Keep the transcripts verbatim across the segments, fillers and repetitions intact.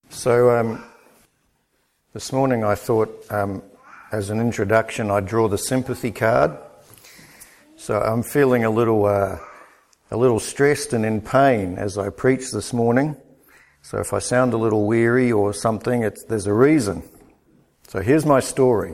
So um, this morning I thought, um, as an introduction, I'd draw the sympathy card. So I'm feeling a little, uh, a little stressed and in pain as I preach this morning. So if I sound a little weary or something, it's, there's a reason. So here's my story.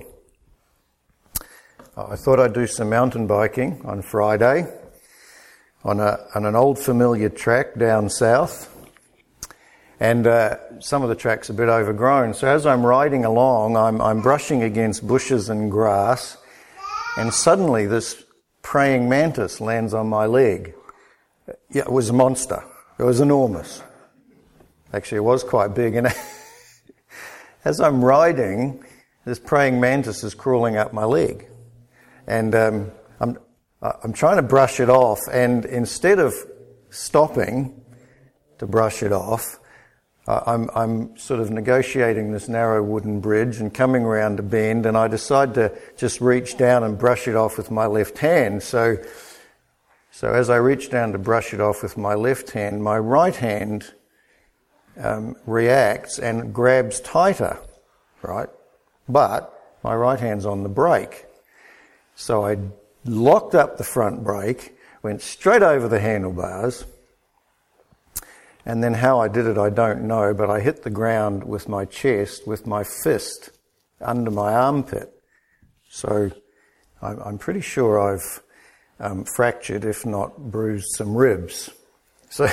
I thought I'd do some mountain biking on Friday on, a, on an old familiar track down south. And uh, some of the track's a bit overgrown. So as I'm riding along, I'm, I'm brushing against bushes and grass, and suddenly this praying mantis lands on my leg. Yeah, it was a monster. It was enormous. Actually, it was quite big. And as I'm riding, this praying mantis is crawling up my leg. And um, I'm, I'm trying to brush it off, and instead of stopping to brush it off, Uh, I'm, I'm sort of negotiating this narrow wooden bridge and coming around a bend, and I decide to just reach down and brush it off with my left hand. So, so as I reach down to brush it off with my left hand, my right hand um, reacts and grabs tighter, right? But my right hand's on the brake. So I locked up the front brake, went straight over the handlebars. And then how I did it, I don't know, but I hit the ground with my chest, with my fist under my armpit. So I'm pretty sure I've um, fractured, if not bruised, some ribs. So,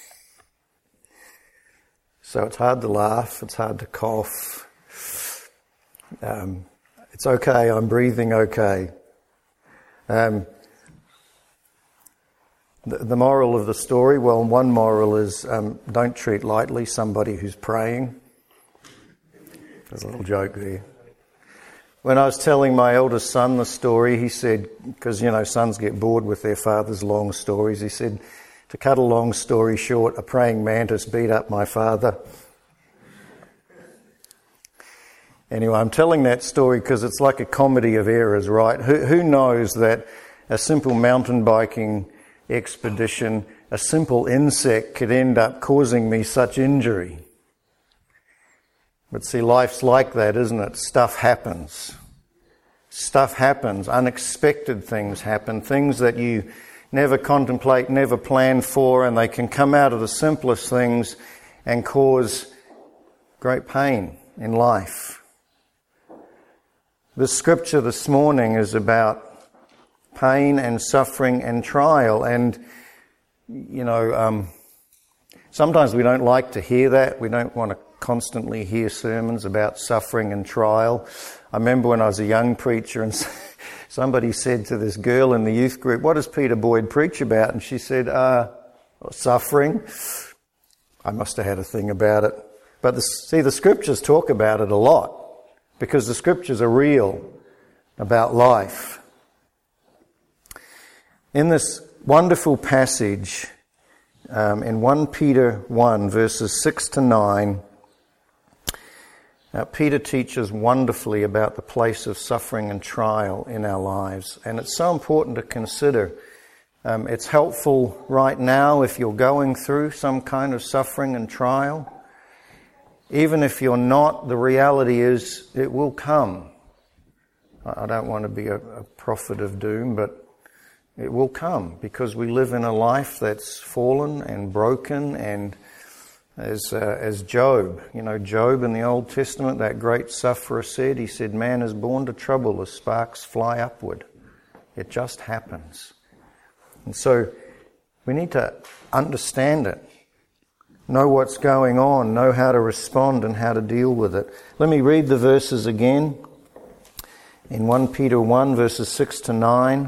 so it's hard to laugh, it's hard to cough. Um, it's okay, I'm breathing okay. Um, The moral of the story, well, one moral is um, don't treat lightly somebody who's praying. There's a little joke there. When I was telling my eldest son the story, he said, because, you know, sons get bored with their father's long stories, he said, to cut a long story short, a praying mantis beat up my father. Anyway, I'm telling that story because it's like a comedy of errors, right? Who, who knows that a simple mountain biking expedition, a simple insect could end up causing me such injury? But see, life's like that, isn't it? Stuff happens. Stuff happens. Unexpected things happen. Things that you never contemplate, never plan for, and they can come out of the simplest things and cause great pain in life. The scripture this morning is about pain and suffering and trial. And, you know, um, sometimes we don't like to hear that. We don't want to constantly hear sermons about suffering and trial. I remember when I was a young preacher and somebody said to this girl in the youth group, "What does Peter Boyd preach about?" And she said, uh, suffering. I must have had a thing about it. But the, see, the scriptures talk about it a lot because the scriptures are real about life. In this wonderful passage, um, in First Peter one, verses six to nine, uh, Peter teaches wonderfully about the place of suffering and trial in our lives. And it's so important to consider. Um, it's helpful right now if you're going through some kind of suffering and trial. Even if you're not, the reality is it will come. I don't want to be a, a prophet of doom, but it will come because we live in a life that's fallen and broken, and as uh, as Job, you know, Job in the Old Testament, that great sufferer said, he said, "Man is born to trouble as sparks fly upward." It just happens. And so we need to understand it, know what's going on, know how to respond and how to deal with it. Let me read the verses again. In First Peter one, verses six to nine.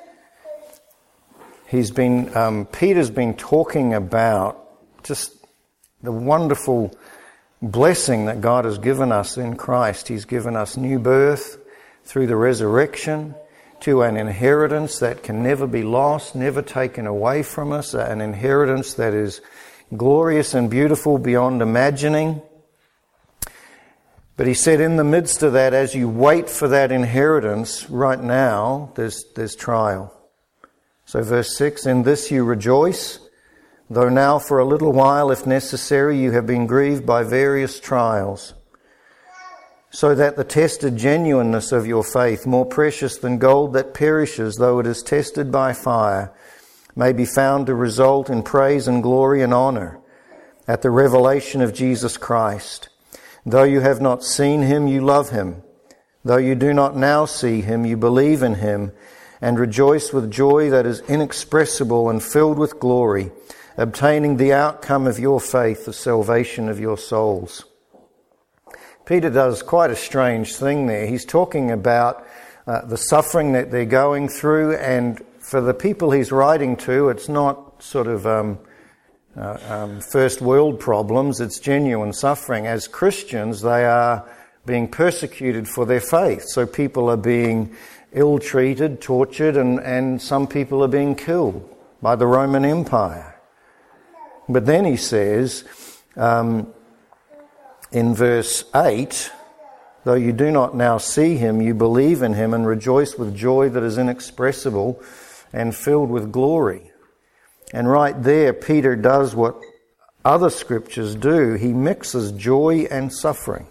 He's been, um, Peter's been talking about just the wonderful blessing that God has given us in Christ. He's given us new birth through the resurrection to an inheritance that can never be lost, never taken away from us, an inheritance that is glorious and beautiful beyond imagining. But he said in the midst of that, as you wait for that inheritance, right now, there's, there's trial. So verse six, "In this you rejoice, though now for a little while, if necessary, you have been grieved by various trials, so that the tested genuineness of your faith, more precious than gold that perishes, though it is tested by fire, may be found to result in praise and glory and honor at the revelation of Jesus Christ. Though you have not seen him, you love him. Though you do not now see him, you believe in him and rejoice with joy that is inexpressible and filled with glory, obtaining the outcome of your faith, the salvation of your souls. Peter does quite a strange thing there. He's talking about uh, the suffering that they're going through, and for the people he's writing to, it's not sort of um, uh, um, first world problems, it's genuine suffering. As Christians, they are being persecuted for their faith. So people are being ill-treated, tortured, and, and some people are being killed by the Roman Empire. But then he says, um, in verse eight, though you do not now see him, you believe in him and rejoice with joy that is inexpressible and filled with glory. And right there, Peter does what other scriptures do. He mixes joy and suffering.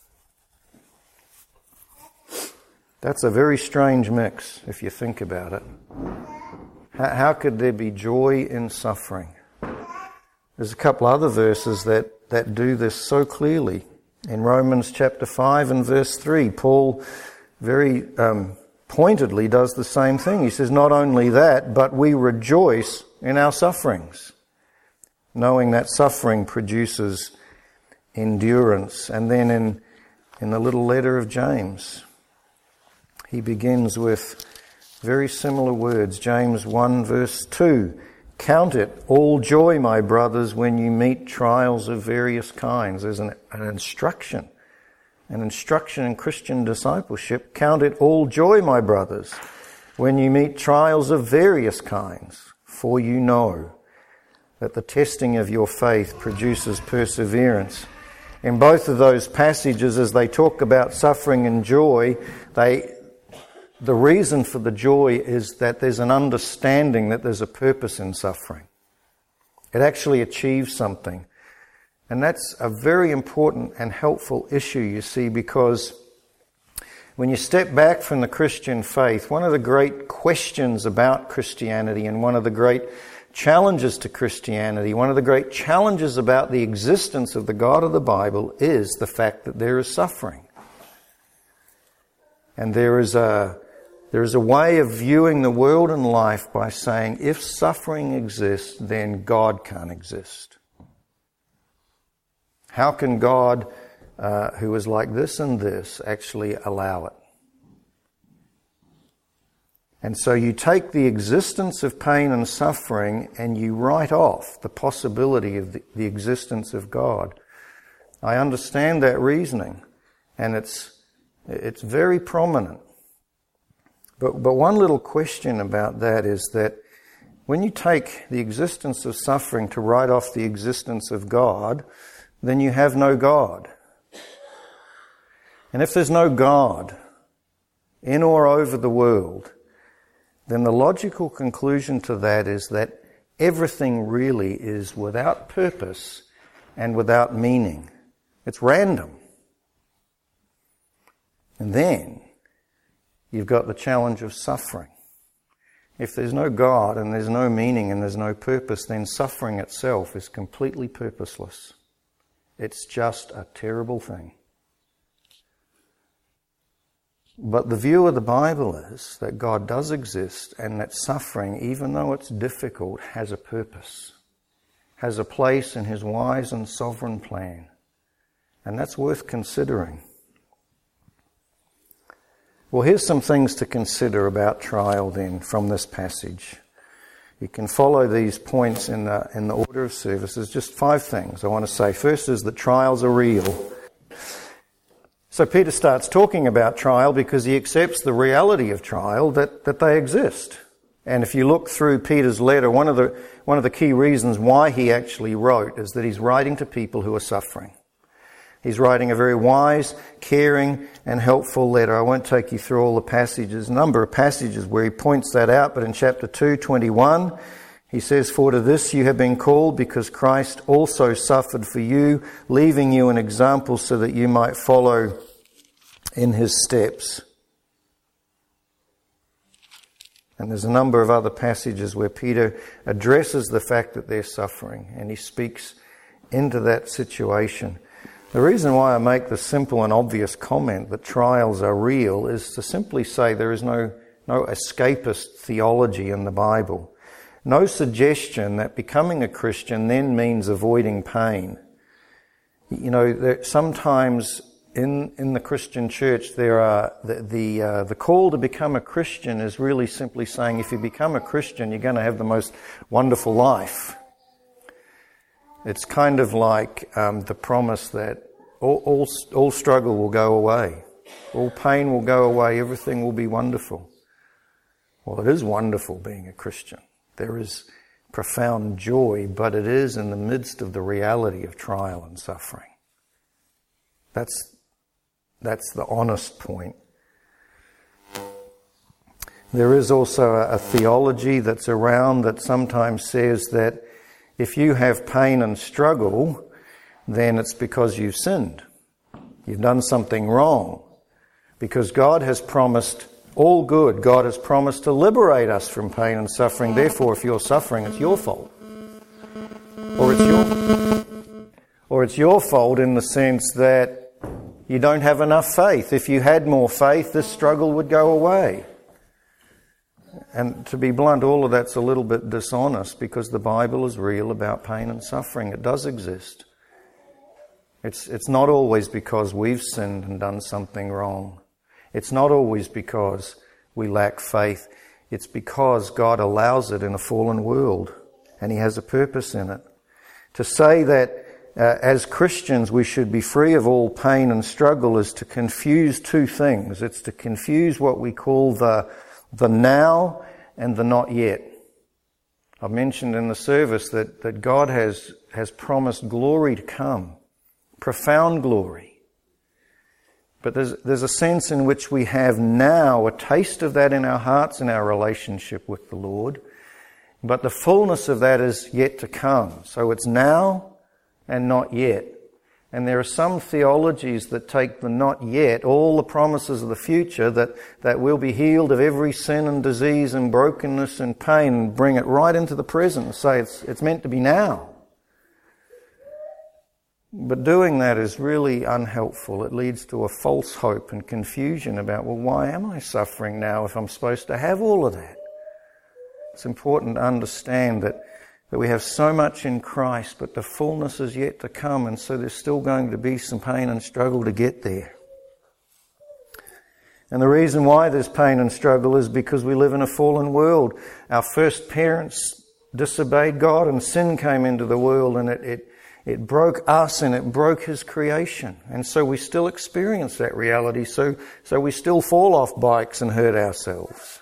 That's a very strange mix, if you think about it. How could there be joy in suffering? There's a couple other verses that, that do this so clearly. In Romans chapter five and verse three, Paul very um, pointedly does the same thing. He says, not only that, but we rejoice in our sufferings, knowing that suffering produces endurance. And then in, in the little letter of James, he begins with very similar words. James one verse two, count it all joy, my brothers, when you meet trials of various kinds. There's an, an instruction, an instruction in Christian discipleship. Count it all joy, my brothers, when you meet trials of various kinds, for you know that the testing of your faith produces perseverance. In both of those passages, as they talk about suffering and joy, they the reason for the joy is that there's an understanding that there's a purpose in suffering. It actually achieves something. And that's a very important and helpful issue, you see, because when you step back from the Christian faith, one of the great questions about Christianity and one of the great challenges to Christianity, one of the great challenges about the existence of the God of the Bible is the fact that there is suffering. And there is a There is a way of viewing the world and life by saying, if suffering exists, then God can't exist. How can God, uh, who is like this and this, actually allow it? And so you take the existence of pain and suffering and you write off the possibility of the, the existence of God. I understand that reasoning, and it's it's very prominent. But, but one little question about that is that when you take the existence of suffering to write off the existence of God, then you have no God. And if there's no God in or over the world, then the logical conclusion to that is that everything really is without purpose and without meaning. It's random. And then you've got the challenge of suffering. If there's no God and there's no meaning and there's no purpose, then suffering itself is completely purposeless. It's just a terrible thing. But the view of the Bible is that God does exist and that suffering, even though it's difficult, has a purpose, has a place in His wise and sovereign plan. And that's worth considering. Well, here's some things to consider about trial then from this passage. You can follow these points in the, in the order of services. Just five things I want to say. First is that trials are real. So Peter starts talking about trial because he accepts the reality of trial, that, that they exist. And if you look through Peter's letter, one of the one of the key reasons why he actually wrote is that he's writing to people who are suffering. He's writing a very wise, caring, and helpful letter. I won't take you through all the passages, a number of passages where he points that out, but in chapter two, twenty-one, He says, "For to this you have been called, because Christ also suffered for you, leaving you an example so that you might follow in his steps." And there's a number of other passages where Peter addresses the fact that they're suffering, and he speaks into that situation. The reason why I make the simple and obvious comment that trials are real is to simply say there is no, no escapist theology in the Bible. No suggestion that becoming a Christian then means avoiding pain. You know, there, sometimes in in the Christian church, there are the the, uh, the call to become a Christian is really simply saying, if you become a Christian, you're going to have the most wonderful life. It's kind of like um, the promise that all, all all struggle will go away, all pain will go away, everything will be wonderful. Well, it is wonderful being a Christian. There is profound joy, but it is in the midst of the reality of trial and suffering. That's, that's the honest point. There is also a, a theology that's around that sometimes says that if you have pain and struggle, then it's because you've sinned. You've done something wrong. Because God has promised all good. God has promised to liberate us from pain and suffering. Therefore, if you're suffering, it's your fault. Or it's your, or it's your fault in the sense that you don't have enough faith. If you had more faith, this struggle would go away. And to be blunt, all of that's a little bit dishonest, because the Bible is real about pain and suffering. It does exist. It's, it's not always because we've sinned and done something wrong. It's not always because we lack faith. It's because God allows it in a fallen world, and he has a purpose in it. To say that uh, as Christians we should be free of all pain and struggle is to confuse two things. It's to confuse what we call the, the now and the not yet. I've mentioned in the service that, that God has, has promised glory to come, profound glory. But there's, there's a sense in which we have now a taste of that in our hearts in our relationship with the Lord. But the fullness of that is yet to come. So it's now and not yet. And there are some theologies that take the not yet, all the promises of the future, that, that we'll be healed of every sin and disease and brokenness and pain, and bring it right into the present and say it's, it's meant to be now. But doing that is really unhelpful. It leads to a false hope and confusion about, well, why am I suffering now if I'm supposed to have all of that? It's important to understand that, that we have so much in Christ, but the fullness is yet to come, and so there's still going to be some pain and struggle to get there. And the reason why there's pain and struggle is because we live in a fallen world. Our first parents disobeyed God, and sin came into the world, and it, it It broke us and it broke his creation. And so we still experience that reality. So, so we still fall off bikes and hurt ourselves.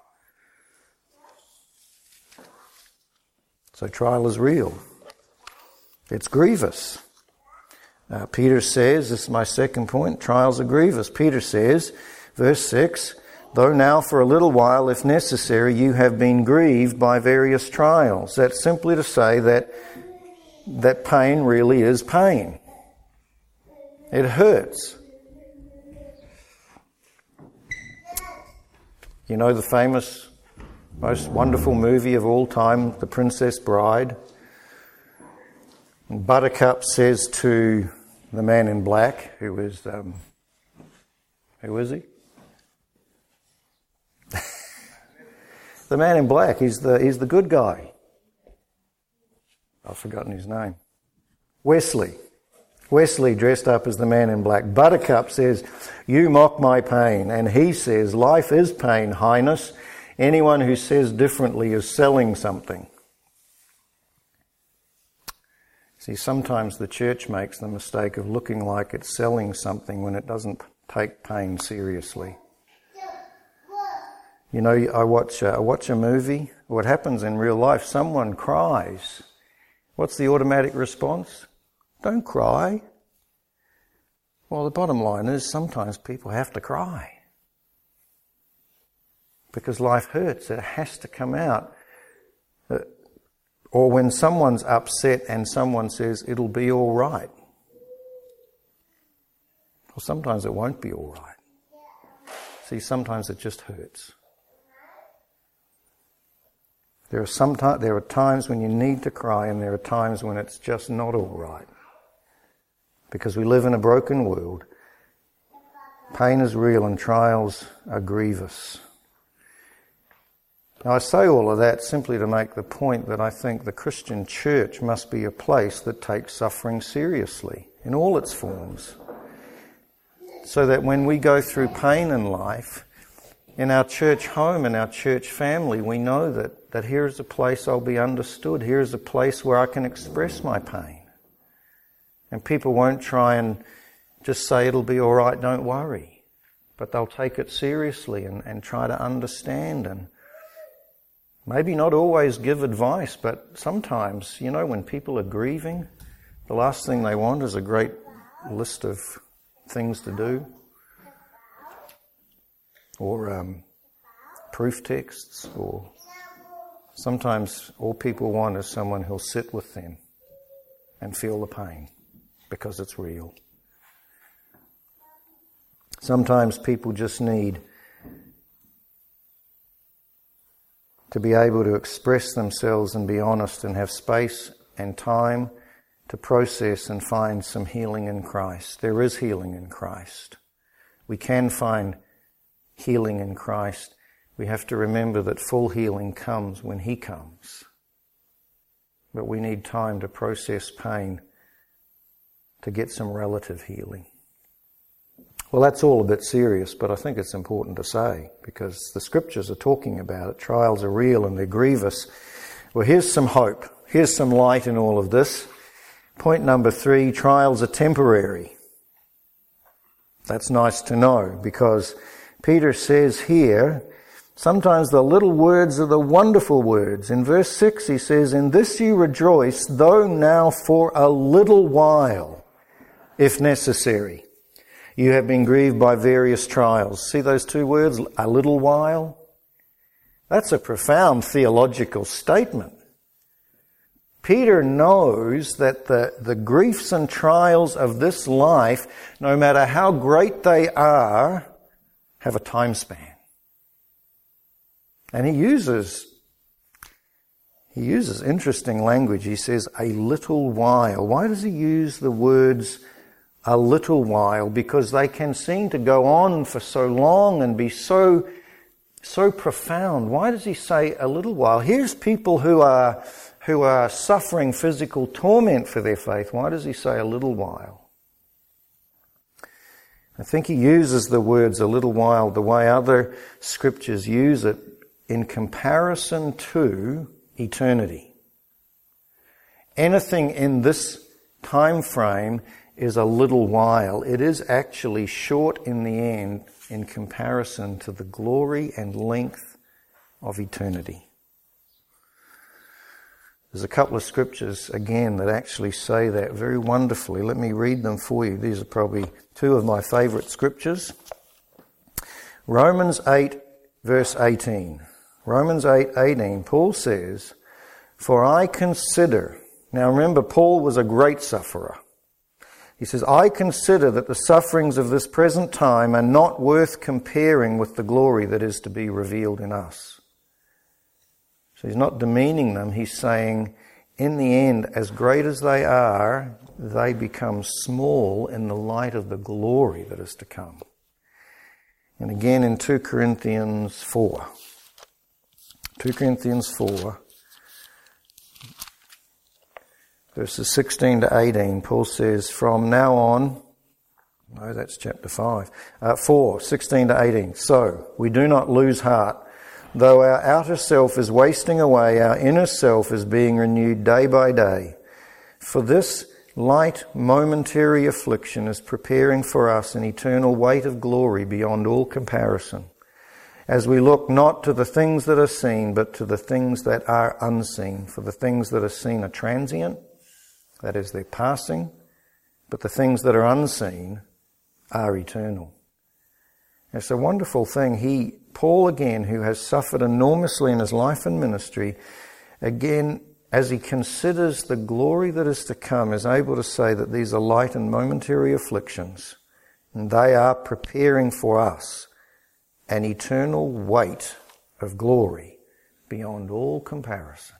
So trial is real. It's grievous. Uh, Peter says, this is my second point, trials are grievous. Peter says, verse six, "Though now for a little while, if necessary, you have been grieved by various trials." That's simply to say that that pain really is pain. It hurts. You know the famous, most wonderful movie of all time, The Princess Bride? And Buttercup says to the man in black, who is, um, who is he? The man in black, he's the, he's the good guy. I've forgotten his name. Wesley. Wesley dressed up as the man in black. Buttercup says, "You mock my pain." And he says, "Life is pain, Highness. Anyone who says differently is selling something." See, sometimes the church makes the mistake of looking like it's selling something when it doesn't take pain seriously. You know, I watch, uh, I watch a movie. What happens in real life, someone cries. What's the automatic response? Don't cry. Well, the bottom line is sometimes people have to cry. Because life hurts. It has to come out. Or when someone's upset and someone says, it'll be all right. Well, sometimes it won't be all right. See, sometimes it just hurts. There are some t- there are times when you need to cry, and there are times when it's just not all right. Because we live in a broken world. Pain is real and trials are grievous. Now, I say all of that simply to make the point that I think the Christian church must be a place that takes suffering seriously in all its forms. So that when we go through pain in life, in our church home, in our church family, we know that, that here is a place I'll be understood. Here is a place where I can express my pain. And people won't try and just say it'll be all right, don't worry. But they'll take it seriously and, and try to understand and maybe not always give advice, but sometimes, you know, when people are grieving, the last thing they want is a great list of things to do or um, proof texts, or sometimes all people want is someone who'll sit with them and feel the pain because it's real. Sometimes people just need to be able to express themselves and be honest and have space and time to process and find some healing in Christ. There is healing in Christ. We can find healing in Christ. We have to remember that full healing comes when He comes. But we need time to process pain to get some relative healing. Well, that's all a bit serious, but I think it's important to say because the Scriptures are talking about it. Trials are real and they're grievous. Well, here's some hope. Here's some light in all of this. Point number three, trials are temporary. That's nice to know because Peter says here, sometimes the little words are the wonderful words. In verse six he says, "In this you rejoice, though now for a little while, if necessary. You have been grieved by various trials." See those two words, a little while? That's a profound theological statement. Peter knows that the, the griefs and trials of this life, no matter how great they are, have a time span. And he uses, he uses interesting language. He says, a little while. Why does he use the words a little while? Because they can seem to go on for so long and be so, so profound. Why does he say a little while? Here's people who are, who are suffering physical torment for their faith. Why does he say a little while? I think he uses the words a little while the way other scriptures use it in comparison to eternity. Anything in this time frame is a little while. It is actually short in the end in comparison to the glory and length of eternity. There's a couple of scriptures, again, that actually say that very wonderfully. Let me read them for you. These are probably two of my favourite scriptures. Romans eight, verse eighteen. Romans eight, eighteen, Paul says, "For I consider..." Now remember, Paul was a great sufferer. He says, "I consider that the sufferings of this present time are not worth comparing with the glory that is to be revealed in us." So he's not demeaning them. He's saying, in the end, as great as they are, they become small in the light of the glory that is to come. And again in two Corinthians four. two Corinthians four, verses sixteen to eighteen, Paul says, "From now on," no, that's chapter five, uh, four, sixteen to eighteen, "So we do not lose heart. Though our outer self is wasting away, our inner self is being renewed day by day. For this light momentary affliction is preparing for us an eternal weight of glory beyond all comparison, as we look not to the things that are seen, but to the things that are unseen. For the things that are seen are transient, that is, they're passing, but the things that are unseen are eternal." It's a wonderful thing. He, Paul again, who has suffered enormously in his life and ministry, again as he considers the glory that is to come, is able to say that these are light and momentary afflictions, and they are preparing for us an eternal weight of glory beyond all comparison.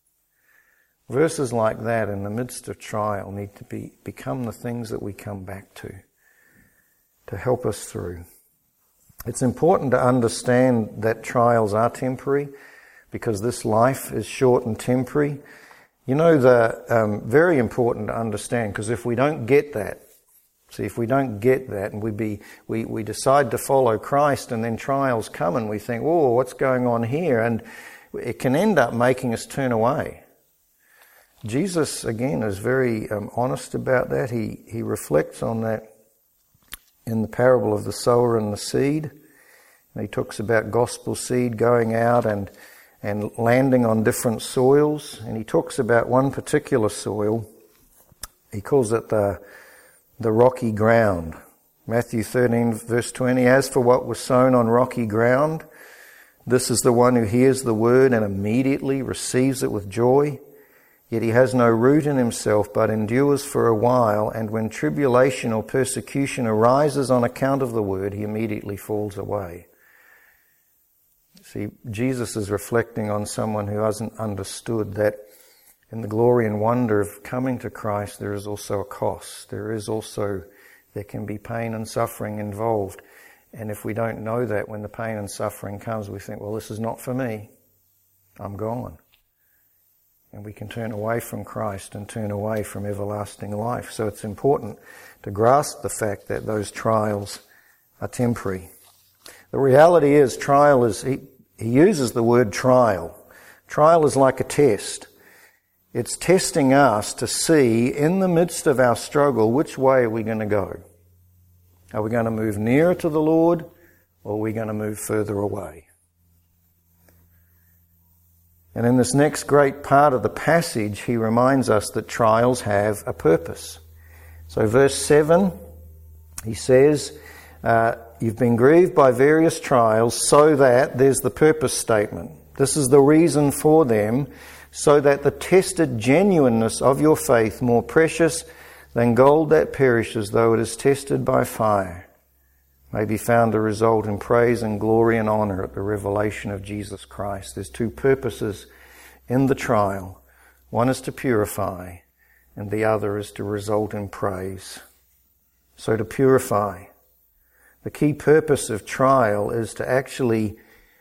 Verses like that in the midst of trial need to be become the things that we come back to, to help us through. It's important to understand that trials are temporary, because this life is short and temporary. You know, the um, very important to understand, because if we don't get that, see, if we don't get that and we be we, we decide to follow Christ and then trials come and we think, oh, what's going on here? And it can end up making us turn away. Jesus, again, is very um, honest about that. He, he reflects on that in the parable of the sower and the seed. And he talks about gospel seed going out and and landing on different soils. And he talks about one particular soil. He calls it the, the rocky ground. Matthew thirteen, verse twenty, as for what was sown on rocky ground, this is the one who hears the word and immediately receives it with joy. Yet he has no root in himself, but endures for a while, and when tribulation or persecution arises on account of the word, he immediately falls away. See, Jesus is reflecting on someone who hasn't understood that in the glory and wonder of coming to Christ, there is also a cost. There is also, there can be pain and suffering involved. And if we don't know that when the pain and suffering comes, we think, well, this is not for me. I'm gone. And we can turn away from Christ and turn away from everlasting life. So it's important to grasp the fact that those trials are temporary. The reality is, trial is, he, he uses the word trial. Trial is like a test. It's testing us to see, in the midst of our struggle, which way are we going to go? Are we going to move nearer to the Lord, or are we going to move further away? And in this next great part of the passage, he reminds us that trials have a purpose. So verse seven, he says, uh, you've been grieved by various trials, so that, there's the purpose statement. This is the reason for them, so that the tested genuineness of your faith, more precious than gold that perishes, though it is tested by fire, may be found to result in praise and glory and honor at the revelation of Jesus Christ. There's two purposes in the trial. One is to purify, and the other is to result in praise. So to purify. The key purpose of trial is to actually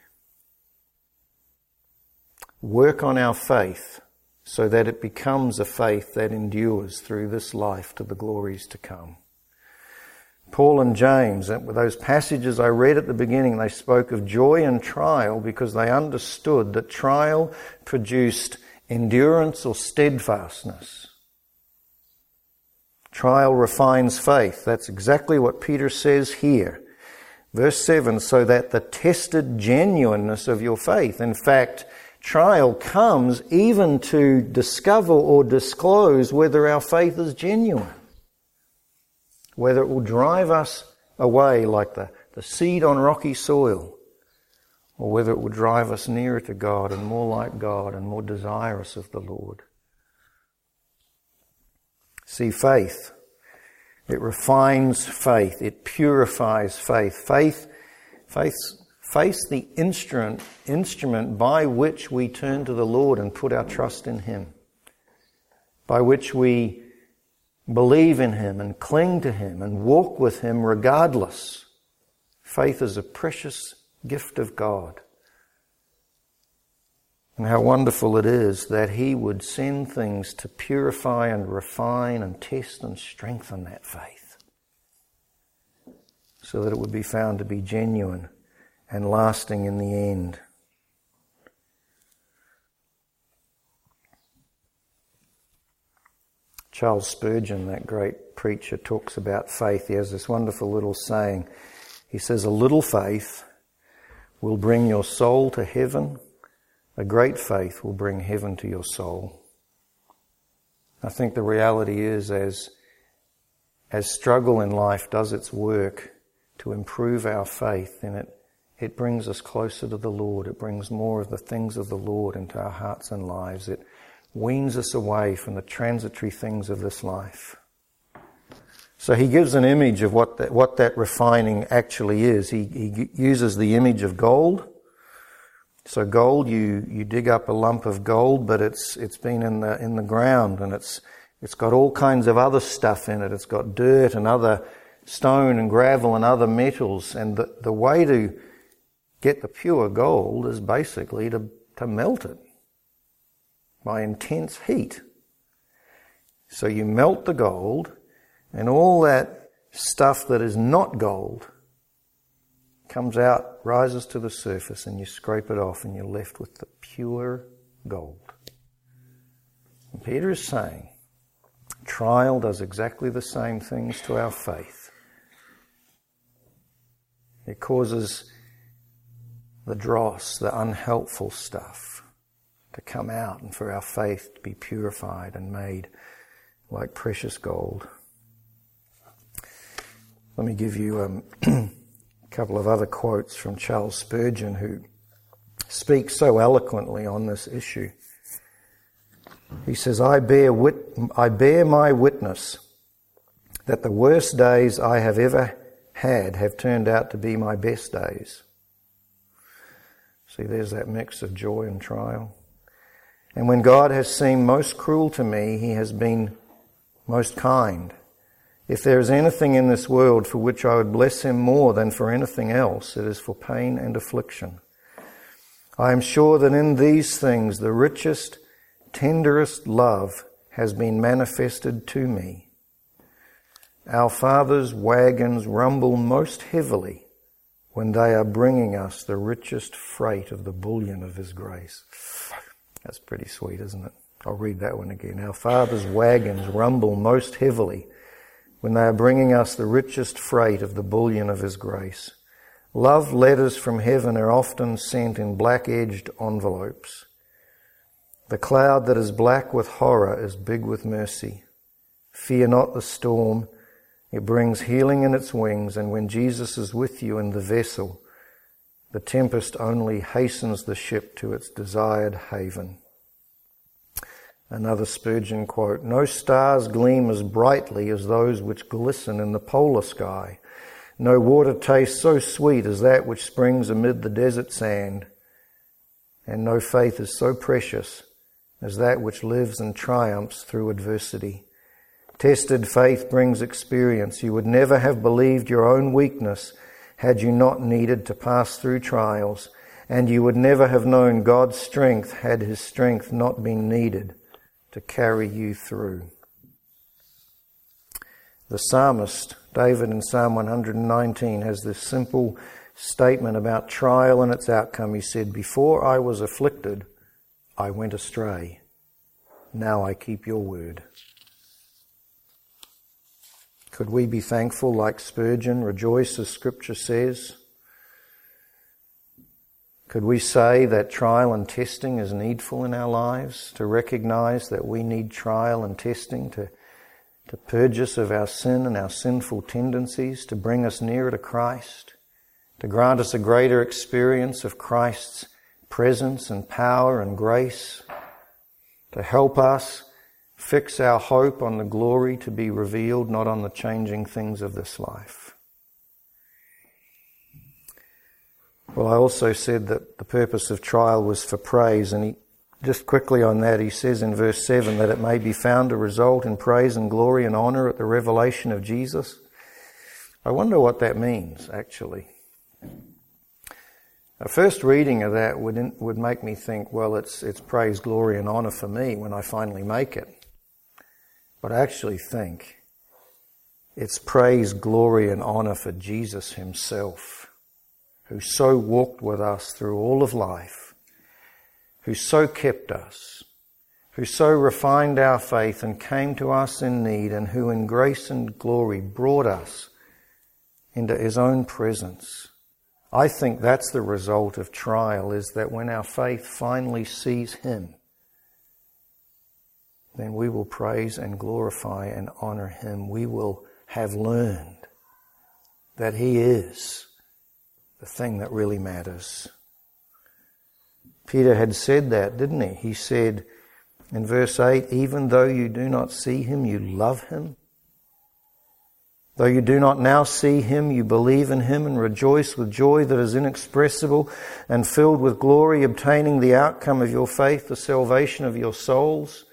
work on our faith so that it becomes a faith that endures through this life to the glories to come. Paul and James, those passages I read at the beginning, they spoke of joy and trial because they understood that trial produced endurance or steadfastness. Trial refines faith. That's exactly what Peter says here. Verse seven, so that the tested genuineness of your faith. In fact, trial comes even to discover or disclose whether our faith is genuine. Whether it will drive us away like the, the seed on rocky soil, or whether it will drive us nearer to God and more like God and more desirous of the Lord. See, faith, it refines faith, it purifies faith. Faith, faith, faith's the instrument, instrument by which we turn to the Lord and put our trust in Him, by which we believe in Him and cling to Him and walk with Him regardless. Faith is a precious gift of God. And how wonderful it is that He would send things to purify and refine and test and strengthen that faith, so that it would be found to be genuine and lasting in the end. Charles Spurgeon, that great preacher, talks about faith. He has this wonderful little saying. He says, a little faith will bring your soul to heaven. A great faith will bring heaven to your soul. I think the reality is, as, as struggle in life does its work to improve our faith, then it, it brings us closer to the Lord. It brings more of the things of the Lord into our hearts and lives. It weans us away from the transitory things of this life. So he gives an image of what that, what that refining actually is. He, he uses the image of gold. So gold, you, you dig up a lump of gold, but it's it's been in the in the ground, and it's it's got all kinds of other stuff in it. It's got dirt and other stone and gravel and other metals. And the, the way to get the pure gold is basically to, to melt it by intense heat. So you melt the gold, and all that stuff that is not gold comes out, rises to the surface, and you scrape it off, and you're left with the pure gold. And Peter is saying, trial does exactly the same things to our faith. It causes the dross, the unhelpful stuff, to come out, and for our faith to be purified and made like precious gold. Let me give you um, a couple of other quotes from Charles Spurgeon, who speaks so eloquently on this issue. He says, I bear, wit- I bear my witness that the worst days I have ever had have turned out to be my best days. See, there's that mix of joy and trial. And when God has seemed most cruel to me, he has been most kind. If there is anything in this world for which I would bless him more than for anything else, it is for pain and affliction. I am sure that in these things the richest, tenderest love has been manifested to me. Our Father's wagons rumble most heavily when they are bringing us the richest freight of the bullion of his grace. That's pretty sweet, isn't it? I'll read that one again. Our Father's wagons rumble most heavily when they are bringing us the richest freight of the bullion of his grace. Love letters from heaven are often sent in black-edged envelopes. The cloud that is black with horror is big with mercy. Fear not the storm. It brings healing in its wings, and when Jesus is with you in the vessel, the tempest only hastens the ship to its desired haven. Another Spurgeon quote, no stars gleam as brightly as those which glisten in the polar sky. No water tastes so sweet as that which springs amid the desert sand. And no faith is so precious as that which lives and triumphs through adversity. Tested faith brings experience. You would never have believed your own weakness had you not needed to pass through trials, and you would never have known God's strength had his strength not been needed to carry you through. The psalmist, David, in Psalm one hundred nineteen, has this simple statement about trial and its outcome. He said, before I was afflicted, I went astray. Now I keep your word. Could we be thankful like Spurgeon, rejoice as Scripture says? Could we say that trial and testing is needful in our lives, to recognize that we need trial and testing to, to purge us of our sin and our sinful tendencies, to bring us nearer to Christ, to grant us a greater experience of Christ's presence and power and grace, to help us fix our hope on the glory to be revealed, not on the changing things of this life. Well, I also said that the purpose of trial was for praise, and he, just quickly on that, he says in verse seven that it may be found to result in praise and glory and honour at the revelation of Jesus. I wonder what that means, actually. A first reading of that would would make me think, well, it's it's praise, glory and honour for me when I finally make it. But I actually think it's praise, glory and honour for Jesus himself, who so walked with us through all of life, who so kept us, who so refined our faith and came to us in need, and who in grace and glory brought us into his own presence. I think that's the result of trial, is that when our faith finally sees him, then we will praise and glorify and honour him. We will have learned that he is the thing that really matters. Peter had said that, didn't he? He said, In verse eight, even though you do not see him, you love him. Though you do not now see him, you believe in him and rejoice with joy that is inexpressible and filled with glory, obtaining the outcome of your faith, the salvation of your souls.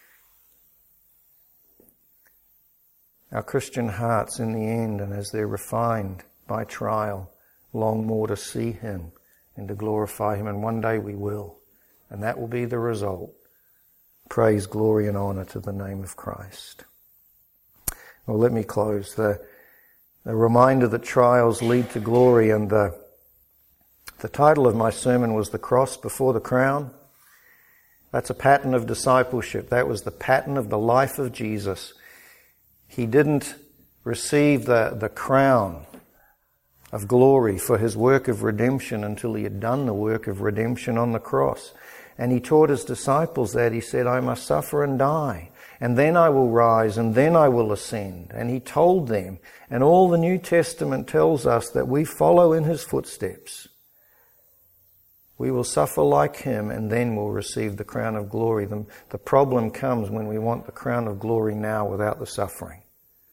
Our Christian hearts in the end, and as they're refined by trial, long more to see him and to glorify him. And one day we will. And that will be the result. Praise, glory and honour to the name of Christ. Well, let me close. The, the reminder that trials lead to glory, and the, the title of my sermon was The Cross Before the Crown. That's a pattern of discipleship. That was the pattern of the life of Jesus. He didn't receive the, the crown of glory for his work of redemption until he had done the work of redemption on the cross. And he taught his disciples that. He said, I must suffer and die, and then I will rise, and then I will ascend. And he told them, and all the New Testament tells us that we follow in his footsteps. We will suffer like him, and then we'll receive the crown of glory. The, the problem comes when we want the crown of glory now without the suffering.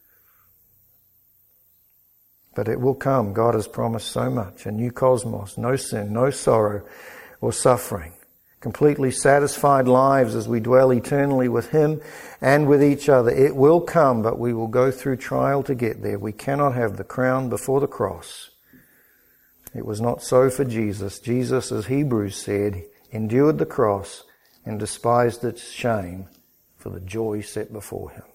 But it will come. God has promised so much. A new cosmos, no sin, no sorrow or suffering. Completely satisfied lives as we dwell eternally with him and with each other. It will come, but we will go through trial to get there. We cannot have the crown before the cross. It was not so for Jesus. Jesus, as Hebrews said, endured the cross and despised its shame for the joy set before him.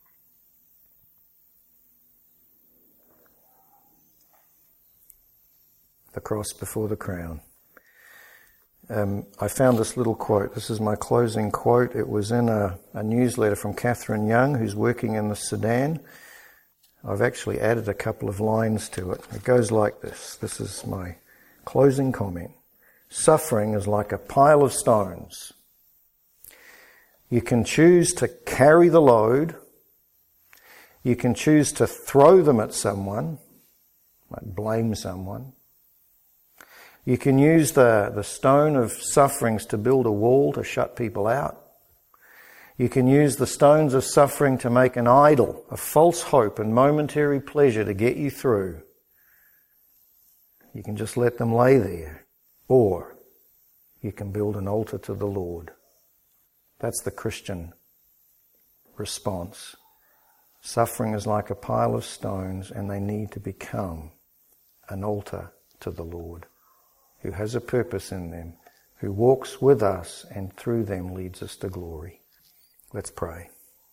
The cross before the crown. Um, I found this little quote. This is my closing quote. It was in a, a newsletter from Catherine Young, who's working in the Sudan. I've actually added a couple of lines to it. It goes like this. This is my closing comment. Suffering is like a pile of stones. You can choose to carry the load. You can choose to throw them at someone, like blame someone. You can use the, the stone of sufferings to build a wall to shut people out. You can use the stones of suffering to make an idol, a false hope and momentary pleasure to get you through. You can just let them lay there. Or you can build an altar to the Lord. That's the Christian response. Suffering is like a pile of stones, and they need to become an altar to the Lord, who has a purpose in them, who walks with us and through them leads us to glory. Let's pray.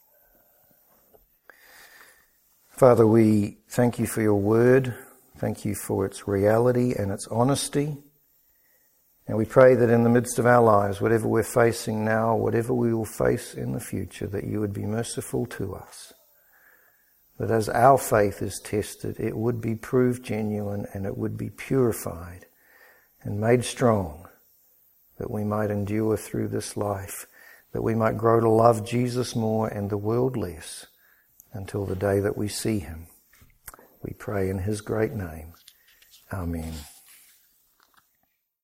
Father, we thank you for your word. Thank you for its reality and its honesty. And we pray that in the midst of our lives, whatever we're facing now, whatever we will face in the future, that you would be merciful to us. That as our faith is tested, it would be proved genuine and it would be purified and made strong, that we might endure through this life, that we might grow to love Jesus more and the world less until the day that we see him. We pray in his great name. Amen.